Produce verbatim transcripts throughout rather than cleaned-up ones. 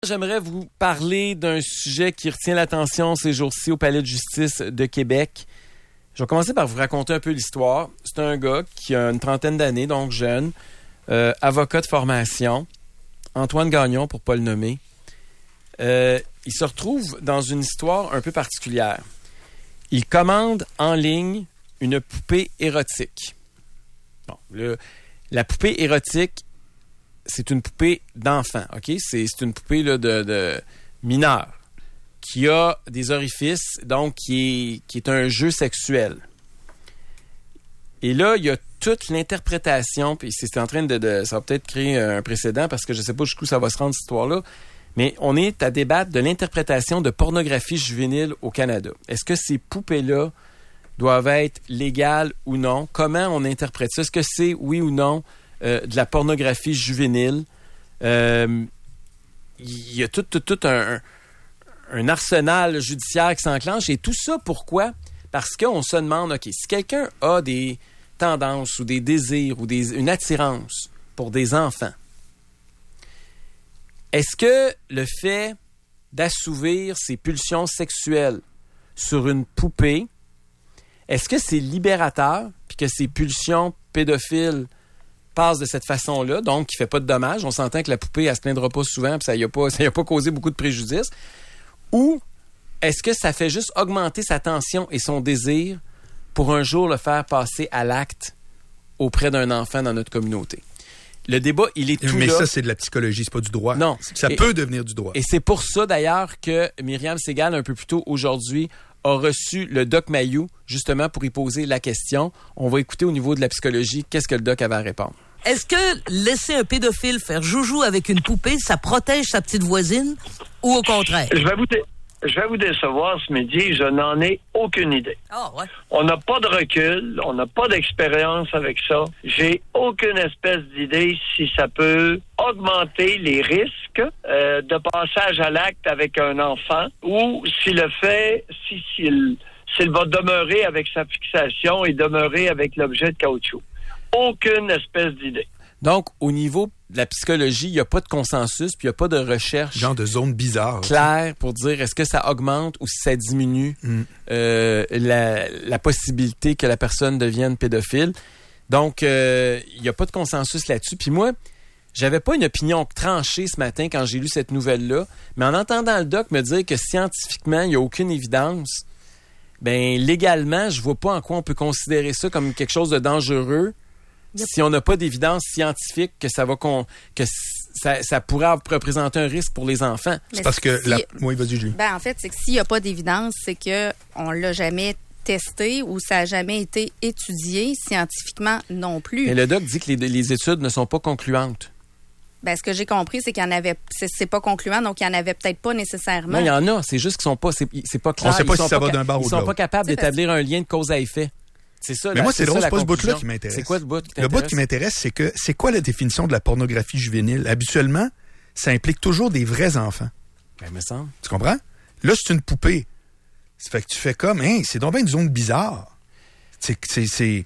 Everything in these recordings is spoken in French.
J'aimerais vous parler d'un sujet qui retient l'attention ces jours-ci au Palais de justice de Québec. Je vais commencer par vous raconter un peu l'histoire. C'est un gars qui a une trentaine d'années, donc jeune, euh, avocat de formation, Antoine Gagnon, pour ne pas le nommer. Euh, il se retrouve dans une histoire un peu particulière. Il commande en ligne une poupée érotique. Bon, le, la poupée érotique, c'est une poupée d'enfant, OK? C'est, c'est une poupée là, de, de mineur qui a des orifices, donc qui est, qui est un jeu sexuel. Et là, il y a toute l'interprétation, puis c'est en train de, de... Ça va peut-être créer un précédent parce que je ne sais pas jusqu'où ça va se rendre, cette histoire-là, mais on est à débattre de l'interprétation de pornographie juvénile au Canada. Est-ce que ces poupées-là doivent être légales ou non? Comment on interprète ça? Est-ce que c'est, oui ou non, Euh, de la pornographie juvénile? Euh, il y a tout, tout, tout un, un arsenal judiciaire qui s'enclenche. Et tout ça, pourquoi? Parce qu'on se demande, OK, si quelqu'un a des tendances ou des désirs ou des, une attirance pour des enfants, est-ce que le fait d'assouvir ses pulsions sexuelles sur une poupée, est-ce que c'est libérateur puis que ces pulsions pédophiles passe de cette façon-là, donc qui ne fait pas de dommages. On s'entend que la poupée, elle se plaindra pas souvent, puis ça n'y a pas, ça y a pas causé beaucoup de préjudice. Ou est-ce que ça fait juste augmenter sa tension et son désir pour un jour le faire passer à l'acte auprès d'un enfant dans notre communauté? Le débat, il est tout Mais là. ça, c'est de la psychologie, c'est pas du droit. Non. Ça et, peut devenir du droit. Et c'est pour ça, d'ailleurs, que Myriam Segal, un peu plus tôt aujourd'hui, a reçu le doc Mayou, justement, pour y poser la question. On va écouter au niveau de la psychologie, qu'est-ce que le doc avait à répondre. Est-ce que laisser un pédophile faire joujou avec une poupée, ça protège sa petite voisine ou au contraire? Je vais vous, dé- je vais vous décevoir ce midi, je n'en ai aucune idée. Ah, ouais. On n'a pas de recul, on n'a pas d'expérience avec ça. J'ai aucune espèce d'idée si ça peut augmenter les risques euh, de passage à l'acte avec un enfant ou si le fait, si s'il, s'il va demeurer avec sa fixation et demeurer avec l'objet de caoutchouc. Aucune espèce d'idée. Donc, au niveau de la psychologie, il n'y a pas de consensus, puis il n'y a pas de recherche Genre de zone bizarre. claire pour dire est-ce que ça augmente ou si ça diminue mm. euh, la, la possibilité que la personne devienne pédophile. Donc, euh, il n'y a pas de consensus là-dessus. Puis moi, j'avais pas une opinion tranchée ce matin quand j'ai lu cette nouvelle-là, mais en entendant le doc me dire que scientifiquement, il n'y a aucune évidence, ben légalement, je vois pas en quoi on peut considérer ça comme quelque chose de dangereux. Yep. Si on n'a pas d'évidence scientifique que ça va con, que ça, ça pourrait représenter un risque pour les enfants. Mais c'est parce que si, la... oui, vas-y Julie. Ben en fait, c'est que s'il n'y a pas d'évidence, c'est que on l'a jamais testé ou ça n'a jamais été étudié scientifiquement non plus. Et le doc dit que les, les études ne sont pas concluantes. Ben ce que j'ai compris, c'est qu'il y en avait, c'est, c'est pas concluant, donc il y en avait peut-être pas nécessairement. Non, il y en a, c'est juste qu'ils sont pas, c'est, c'est pas clair. On sait pas ils si ça va ca- d'un bar ou de Ils sont l'autre. pas capables C'est d'établir un lien de cause à effet. C'est ça. Mais la, moi, c'est, c'est drôle, ça, c'est pas ce conclusion. bout-là qui m'intéresse. C'est quoi le bout qui Le t'intéresse? bout qui m'intéresse, c'est que c'est quoi la définition de la pornographie juvénile? Habituellement, ça implique toujours des vrais enfants. Ben, me semble. Tu comprends? Là, c'est une poupée. Ça fait que tu fais comme, hein, c'est donc bien une zone bizarre. C'est, c'est, c'est,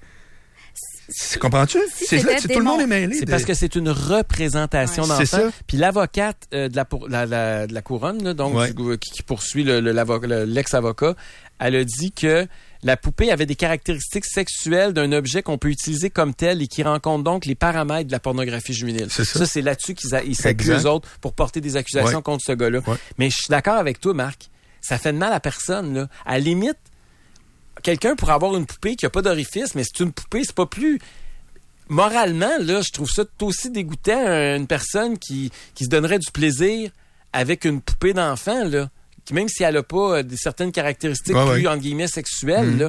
c'est comprends-tu? Si c'est là, c'est, tout le monde est mêlé. C'est de... parce que c'est une représentation ouais. d'enfant. C'est ça. Puis l'avocate euh, de, la, pour, la, la, de la couronne, là, donc ouais. du, qui, qui poursuit le, le, le, l'ex-avocat, elle a dit que la poupée avait des caractéristiques sexuelles d'un objet qu'on peut utiliser comme tel et qui rencontre donc les paramètres de la pornographie juvénile. C'est ça. ça, c'est là-dessus qu'ils a, ils s'accusent eux autres pour porter des accusations ouais. contre ce gars-là. Ouais. Mais je suis d'accord avec toi, Marc. Ça fait de mal à personne, là. À la limite, quelqu'un pourrait avoir une poupée qui n'a pas d'orifice, mais c'est une poupée, c'est pas plus... Moralement, là, je trouve ça tout aussi dégoûtant, une personne qui, qui se donnerait du plaisir avec une poupée d'enfant, là, qui, même si elle n'a pas des certaines caractéristiques ouais, plus, ouais. entre guillemets, sexuelles, mmh. là.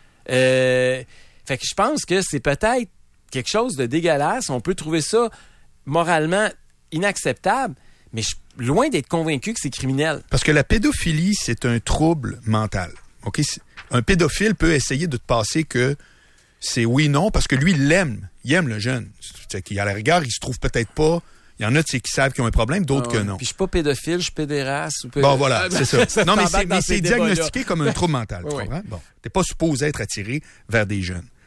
Euh, fait que je pense que c'est peut-être quelque chose de dégueulasse. On peut trouver ça moralement inacceptable, mais je suis loin d'être convaincu que c'est criminel. Parce que la pédophilie, c'est un trouble mental. OK? Un pédophile peut essayer de te passer que c'est oui-non, parce que lui, il l'aime. Il aime le jeune. C'est qu'à la rigueur, il se trouve peut-être pas... Il y en a qui savent qu'ils ont un problème, d'autres ah ouais. que non. Puis je suis pas pédophile, je suis pédéraste. Ou péd... Bon, voilà, c'est ça. ça non, mais c'est, mais dans c'est ces diagnostiqué débats-là. comme un trouble mental, tu oui. comprends? Bon, t'es pas supposé être attiré vers des jeunes.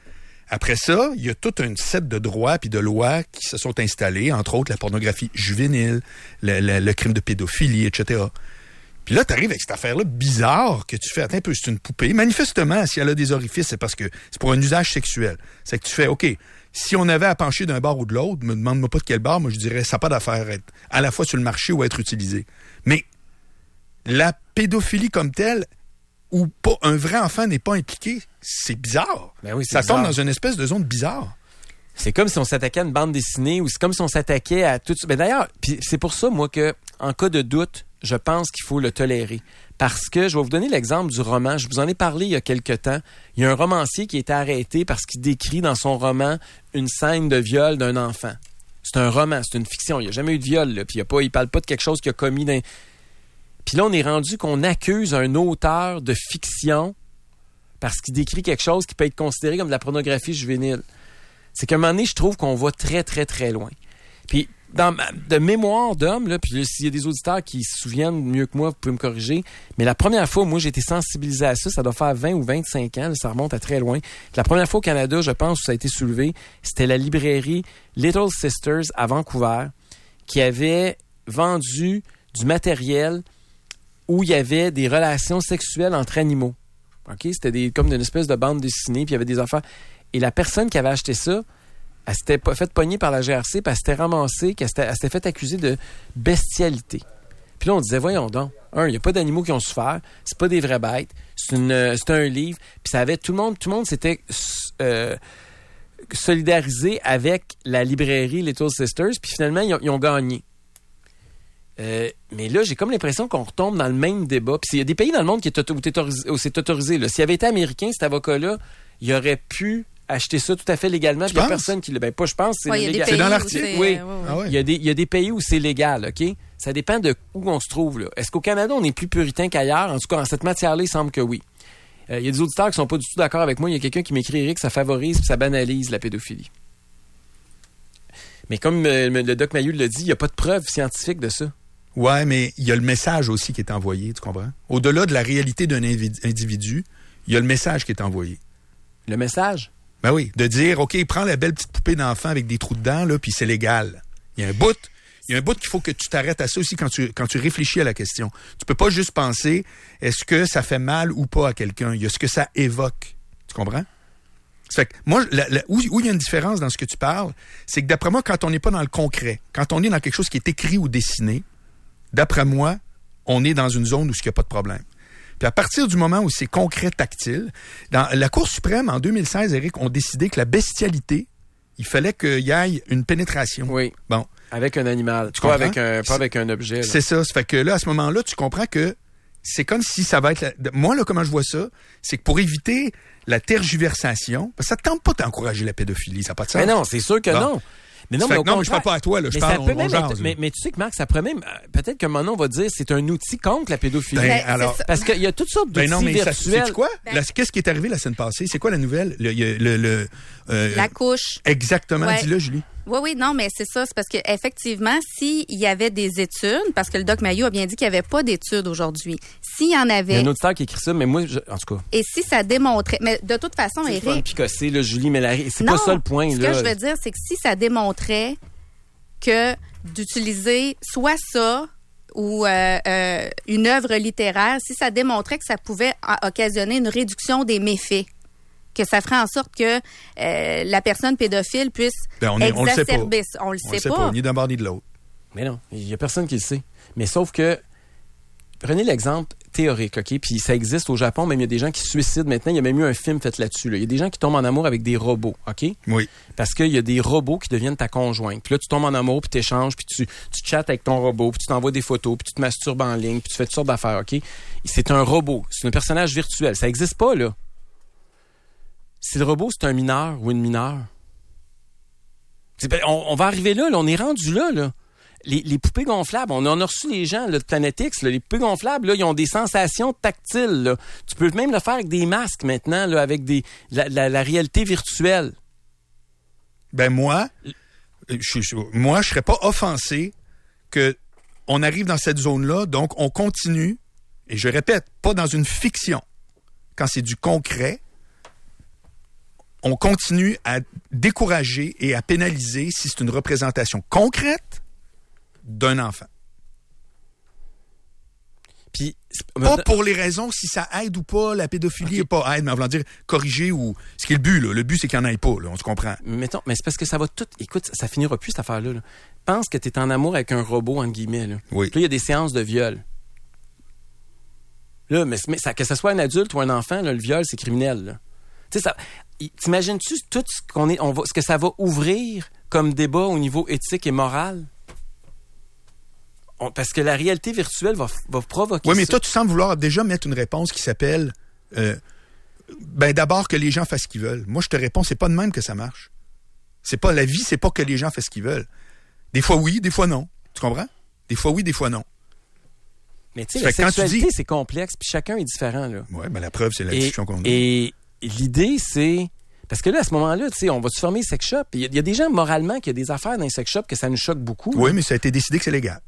Après ça, il y a tout un set de droits puis de lois qui se sont installés, entre autres la pornographie juvénile, le, le, le crime de pédophilie, et cetera. Puis là, tu arrives avec cette affaire-là bizarre que tu fais, attends un peu, c'est une poupée. Manifestement, si elle a des orifices, c'est parce que c'est pour un usage sexuel. C'est que tu fais, OK, si on avait à pencher d'un bar ou de l'autre, me demande-moi pas de quel bar, moi je dirais, ça n'a pas d'affaire être à la fois sur le marché ou être utilisé. Mais la pédophilie comme telle, où pas, un vrai enfant n'est pas impliqué, c'est bizarre. Ben oui, c'est ça bizarre. tombe dans une espèce de zone bizarre. C'est comme si on s'attaquait à une bande dessinée ou c'est comme si on s'attaquait à tout. Ben d'ailleurs, puis c'est pour ça, moi, que en cas de doute, je pense qu'il faut le tolérer. Parce que, je vais vous donner l'exemple du roman. Je vous en ai parlé il y a quelque temps. Il y a un romancier qui a été arrêté parce qu'il décrit dans son roman une scène de viol d'un enfant. C'est un roman, c'est une fiction. Il n'y a jamais eu de viol, là. Puis il y a pas, il parle pas de quelque chose qu'il a commis dans... Puis là, on est rendu qu'on accuse un auteur de fiction parce qu'il décrit quelque chose qui peut être considéré comme de la pornographie juvénile. C'est qu'à un moment donné, je trouve qu'on va très, très, très loin. Puis, dans ma, de mémoire d'homme, là, puis là, s'il y a des auditeurs qui se souviennent mieux que moi, vous pouvez me corriger, mais la première fois, moi, j'ai été sensibilisé à ça, ça doit faire vingt ou vingt-cinq ans, là, ça remonte à très loin. La première fois au Canada, je pense, où ça a été soulevé, c'était la librairie Little Sisters à Vancouver, qui avait vendu du matériel où il y avait des relations sexuelles entre animaux. OK? C'était des, comme une espèce de bande dessinée, puis il y avait des affaires. Et la personne qui avait acheté ça, elle s'était pas fait pogner par la G R C, puis elle s'était ramassée, qu'elle s'était, elle s'était fait accuser de bestialité. Puis là, on disait, voyons donc, un, il n'y a pas d'animaux qui ont souffert, c'est pas des vraies bêtes, c'est, une, c'est un livre, puis ça avait tout le monde, tout le monde s'était euh, solidarisé avec la librairie Little Sisters, puis finalement, ils ont, ils ont gagné. Euh, mais là, j'ai comme l'impression qu'on retombe dans le même débat. Puis il y a des pays dans le monde qui est auto- où, autorisé, où c'est autorisé. Là. S'il avait été américain, cet avocat-là, il aurait pu acheter ça tout à fait légalement. Puis il n'y a personne qui le... Ben, pas je pense, c'est ouais, légal. C'est dans l'article? C'est, oui. euh, ouais, ouais. Ah ouais. Il y a des, il y a des pays où c'est légal, OK? Ça dépend de où on se trouve. Là. Est-ce qu'au Canada, on est plus puritain qu'ailleurs? En tout cas, en cette matière-là, il semble que oui. Euh, il y a des auditeurs qui sont pas du tout d'accord avec moi. Il y a quelqu'un qui m'écrit, Eric, ça favorise puis ça banalise la pédophilie. Mais comme euh, le doc Mailloux l'a dit, il n'y a pas de preuve scientifique de ça. Ouais, mais il y a le message aussi qui est envoyé, tu comprends? Au-delà de la réalité d'un individu, il y a le message qui est envoyé. Le message? Ben oui, de dire, OK, prends la belle petite poupée d'enfant avec des trous dedans, là, puis c'est légal. Il y a un bout, il y a un bout qu'il faut que tu t'arrêtes à ça aussi quand tu, quand tu réfléchis à la question. Tu peux pas juste penser, est-ce que ça fait mal ou pas à quelqu'un? Il y a ce que ça évoque. Tu comprends? Ça fait que moi, la, la, où, où il y a une différence dans ce que tu parles, c'est que d'après moi, quand on n'est pas dans le concret, quand on est dans quelque chose qui est écrit ou dessiné, d'après moi, on est dans une zone où il n'y a pas de problème. Puis à partir du moment où c'est concret, tactile, dans la Cour suprême, en deux mille seize, Eric, ont décidé que la bestialité, il fallait qu'il y ait une pénétration. Oui. Bon. Avec un animal. Tu pas comprends? avec un, pas avec un objet. Là. C'est ça. Ça fait que là, à ce moment-là, tu comprends que c'est comme si ça va être... La... Moi, là, comment je vois ça, c'est que pour éviter la tergiversation, parce que ça ne tente pas d'encourager la pédophilie, ça n'a pas de sens. Mais non, c'est sûr que bon. non. Mais non, Ça mais, fait que non, mais je parle pas à toi, là. Je mais parle, ça peut on, même on être- jase, mais, là. mais tu sais que Marc, ça pourrait même, euh, peut-être que maintenant on va dire c'est un outil contre la pédophilie. Ben, Ben, c'est alors, ça. Parce qu'il y a toutes sortes d'outils ben non, mais ça, virtuels. sais-tu quoi? Ben- La- qu'est-ce qui est arrivé la semaine passée? C'est quoi la nouvelle? Le, il y a le, le, euh, La couche. Exactement, Ouais. dis-le, Julie. Oui, oui, non, mais c'est ça. C'est parce qu'effectivement, s'il y avait des études, parce que le doc Mailloux a bien dit qu'il n'y avait pas d'études aujourd'hui, s'il y en Il y a avait, un auditeur qui écrit ça, mais moi, je- en tout cas, et si ça démontrait, mais de toute façon, c'est pas Eric, picosser, là, Julie, mais la- c'est non, pas ça le point. ce là. que je veux dire, c'est que si ça démontrait que d'utiliser soit ça ou euh, euh, une œuvre littéraire, si ça démontrait que ça pouvait a- occasionner une réduction des méfaits, que ça ferait en sorte que euh, la personne pédophile puisse Ben, on est- on le sait pas. exacerber ça. On le On sait le sait pas. pas, ni d'un bord ni de l'autre. Mais non, il y a personne qui le sait. Mais sauf que, prenez l'exemple théorique, OK? Puis ça existe au Japon, même il y a des gens qui se suicident maintenant. Il y a même eu un film fait là-dessus. Là. Il y a des gens qui tombent en amour avec des robots, OK? Oui. Parce qu'il y a des robots qui deviennent ta conjointe. Puis là, tu tombes en amour, puis tu échanges, puis tu, tu chattes avec ton robot, puis tu t'envoies des photos, puis tu te masturbes en ligne, puis tu fais toutes sortes d'affaires, OK? C'est un robot. C'est un personnage virtuel. Ça n'existe pas, là. Si le robot, c'est un mineur ou une mineure, c'est- ben, on, on va arriver là, là. On est rendu là, là. Les, les poupées gonflables, on en a reçu les gens là, de Planet X, là, les poupées gonflables, là, ils ont des sensations tactiles. Là. Tu peux même le faire avec des masques maintenant, là, avec des, la, la, la réalité virtuelle. Ben moi, je, je, moi, je serais pas offensé que on arrive dans cette zone-là, donc on continue, et je répète, pas dans une fiction. Quand c'est du concret, on continue à décourager et à pénaliser si c'est une représentation concrète d'un enfant. Puis, pas pour les raisons si ça aide ou pas, la pédophilie, okay. Pas aide, mais en voulant dire corriger ou... Ce qui est le but, là. Le but, c'est qu'il n'y en ait pas, là. On se comprend. Mettons, mais c'est parce que ça va tout... Écoute, ça finira plus, cette affaire-là. Là. Pense que tu es en amour avec un robot, entre guillemets. Là. Oui. Puis là, il y a des séances de viol. Là, mais, mais ça, que ce soit un adulte ou un enfant, là, le viol, c'est criminel, là. Tu sais, ça... T'imagines-tu tout ce qu'on est... On va, ce que ça va ouvrir comme débat au niveau éthique et moral? On, parce que la réalité virtuelle va, va provoquer Oui, mais ça. toi, tu sembles vouloir déjà mettre une réponse qui s'appelle euh, ben d'abord que les gens fassent ce qu'ils veulent. Moi, je te réponds, c'est pas de même que ça marche. C'est pas la vie, c'est pas que les gens fassent ce qu'ils veulent. Des fois oui, des fois non. Tu comprends? Des fois oui, des fois non. Mais tu sais, la sexualité, dis... c'est complexe, puis chacun est différent, là. Oui, ben la preuve, c'est la et, discussion qu'on a. Et l'idée, c'est... Parce que là, à ce moment-là, tu sais, on va-tu fermer les sex shops? Il y, y a des gens, moralement, qui ont des affaires dans les sex shops que ça nous choque beaucoup. Oui, là. Mais ça a été décidé que c'est légal.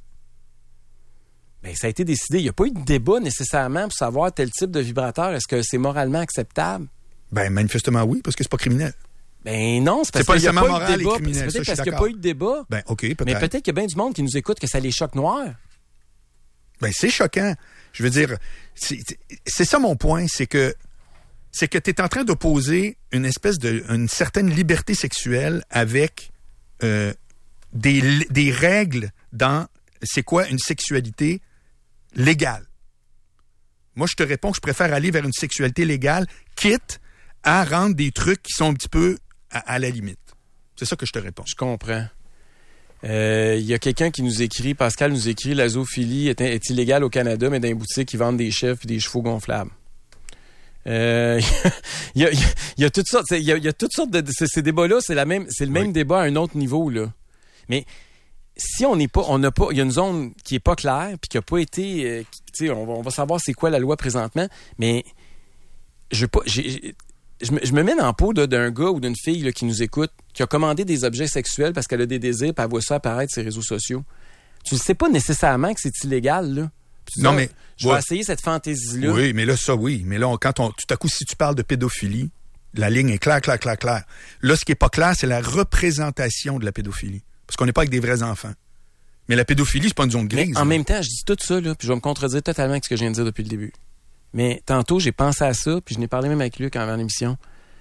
Bien, ça a été décidé. Il n'y a pas eu de débat nécessairement pour savoir tel type de vibrateur. Est-ce que c'est moralement acceptable? Ben manifestement oui, parce que c'est pas criminel. Ben non, c'est parce c'est qu'il n'y a pas eu de débat. C'est peut-être parce qu'il n'y a pas eu de débat. Ben OK, peut-être. Mais peut-être qu'il y a bien du monde qui nous écoute que ça les choque noirs. Ben c'est choquant. Je veux dire, c'est, c'est ça mon point, c'est que c'est que tu es en train d'opposer une espèce de une certaine liberté sexuelle avec euh, des, des règles dans c'est quoi une sexualité légale. Moi, je te réponds que je préfère aller vers une sexualité légale, quitte à rendre des trucs qui sont un petit peu à, à la limite. C'est ça que je te réponds. Je comprends. Il euh, y a quelqu'un qui nous écrit, Pascal nous écrit, la zoophilie est, est illégale au Canada, mais dans les boutiques, ils vendent des chèvres et des chevaux gonflables. Il euh, y, a, y, a, y a toutes sortes, il y a, y a toutes sortes de, de ces débats-là, c'est la même, c'est le même oui. débat à un autre niveau là. Mais si on n'est pas, on n'a pas, il y a une zone qui est pas claire puis qui a pas été, euh, tu sais, on va, on va savoir c'est quoi la loi présentement, mais je veux pas, j'ai, je me, je me mets dans la peau là, d'un gars ou d'une fille là, qui nous écoute, qui a commandé des objets sexuels parce qu'elle a des désirs, puis elle voit ça apparaître sur les réseaux sociaux. Tu ne sais pas nécessairement que c'est illégal là. Puis non ça, mais je vais ouais. essayer cette fantaisie-là. Oui, mais là ça oui, mais là on, quand on, tout à coup si tu parles de pédophilie, la ligne est claire, claire, claire, claire. Là ce qui est pas clair, c'est la représentation de la pédophilie. Parce qu'on n'est pas avec des vrais enfants. Mais la pédophilie, c'est pas une zone grise. Mais en là. Même temps, je dis tout ça, là, puis je vais me contredire totalement avec ce que je viens de dire depuis le début. Mais tantôt, j'ai pensé à ça, puis je n'ai parlé même avec Luc avant l'émission.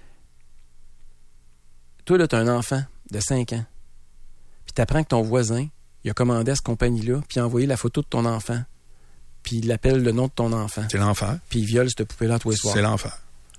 Toi, là, t'as un enfant de cinq ans. Puis t'apprends que ton voisin, il a commandé à cette compagnie-là, puis il a envoyé la photo de ton enfant. Puis il appelle le nom de ton enfant. C'est l'enfer. Puis il viole cette poupée-là tous les soirs. C'est l'enfer.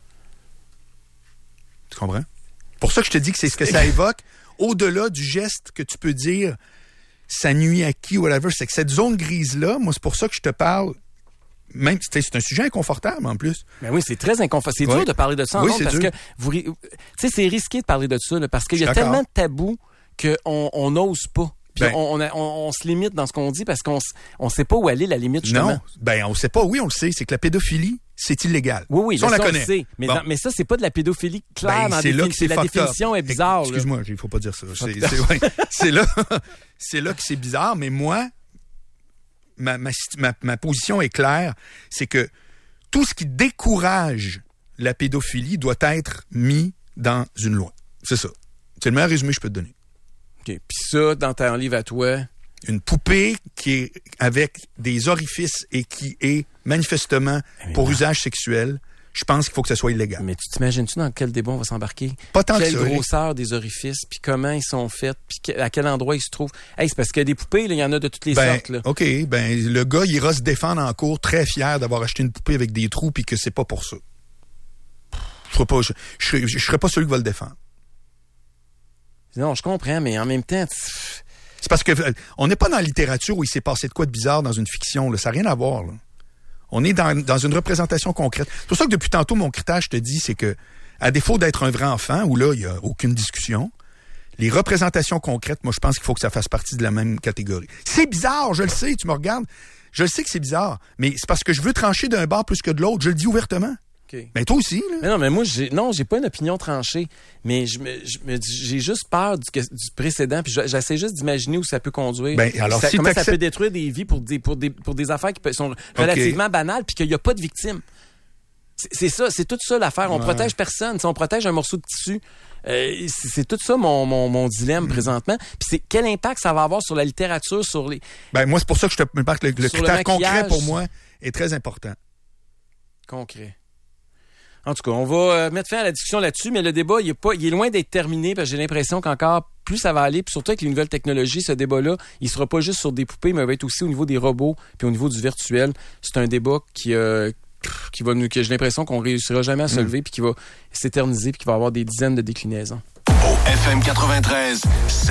Tu comprends? Pour ça que je te dis que c'est ce que ça évoque. Au-delà du geste que tu peux dire, ça nuit à qui, whatever, c'est que cette zone grise-là, moi, c'est pour ça que je te parle, même, c'est un sujet inconfortable, en plus. Ben oui, c'est très inconfortable. C'est oui. dur de parler de ça en oui, monde parce dur. que, vous, tu sais, c'est risqué de parler de ça, là, parce qu'il y a tellement de tabous qu'on n'ose pas. Puis ben, on, on, on, on se limite dans ce qu'on dit parce qu'on ne sait pas où aller la limite, justement. Non, ben on ne sait pas. Oui, on le sait. C'est que la pédophilie, c'est illégal. Oui, oui, ça, on la ça, connaît. On le sait. Mais, bon. dans, mais ça, c'est pas de la pédophilie claire. Ben, dans c'est la là que c'est la définition up. est bizarre. Excuse-moi, il ne faut pas dire ça. C'est, c'est, ouais, c'est, là, c'est là que c'est bizarre. Mais moi, ma, ma, ma, ma position est claire. C'est que tout ce qui décourage la pédophilie doit être mis dans une loi. C'est ça. C'est le meilleur résumé que je peux te donner. OK. Puis ça, dans ton livre à toi... Une poupée qui est avec des orifices et qui est manifestement mais pour non. usage sexuel, je pense qu'il faut que ça soit illégal. Mais tu t'imagines-tu dans quel débat on va s'embarquer? Pas tant Quelle que ça. Quelle grosseur des orifices, puis comment ils sont faits, puis à quel endroit ils se trouvent. Hey, c'est parce que des poupées, il y en a de toutes les ben, sortes. Là. OK, ben le gars, il ira se défendre en cours très fier d'avoir acheté une poupée avec des trous puis que c'est pas pour ça. Je serais pas, je, je, je serais pas celui qui va le défendre. Non, je comprends, mais en même temps... C'est parce que euh, on n'est pas dans la littérature où il s'est passé de quoi de bizarre dans une fiction. Là. Ça n'a rien à voir. Là. On est dans, dans une représentation concrète. C'est pour ça que depuis tantôt, mon critère, je te dis, c'est que, à défaut d'être un vrai enfant, où là, il n'y a aucune discussion, les représentations concrètes, moi, je pense qu'il faut que ça fasse partie de la même catégorie. C'est bizarre, je le sais, tu me regardes. Je le sais que c'est bizarre, mais c'est parce que je veux trancher d'un bord plus que de l'autre. Je le dis ouvertement. Okay. Ben toi aussi, là. Mais non, mais moi, j'ai, non, j'ai pas une opinion tranchée. Mais je me, je me dis, j'ai juste peur du, du précédent. Puis j'essaie juste d'imaginer où ça peut conduire. Ben, alors, ça, si comment t'acceptes... ça peut détruire des vies pour des, pour des, pour des affaires qui sont relativement okay. banales puis qu'il n'y a pas de victimes. C'est, c'est ça, c'est tout ça l'affaire. On Ouais. protège personne. T'sais, on protège un morceau de tissu. Euh, c'est, c'est tout ça mon, mon, mon dilemme Mm. présentement. Puis c'est quel impact ça va avoir sur la littérature, sur les... Ben, moi, c'est pour ça que je te me parle que le, le Sur le critère concret maquillage. pour moi est très important. Concret. En tout cas, on va euh, mettre fin à la discussion là-dessus, mais le débat, il est pas, il est loin d'être terminé parce que j'ai l'impression qu'encore plus ça va aller, puis surtout avec les nouvelles technologies, ce débat-là, il sera pas juste sur des poupées, mais il va être aussi au niveau des robots, puis au niveau du virtuel. C'est un débat qui, euh, qui va nous, que j'ai l'impression qu'on réussira jamais à se lever, puis qui va s'éterniser, puis qui va avoir des dizaines de déclinaisons. Au F M quatre-vingt-treize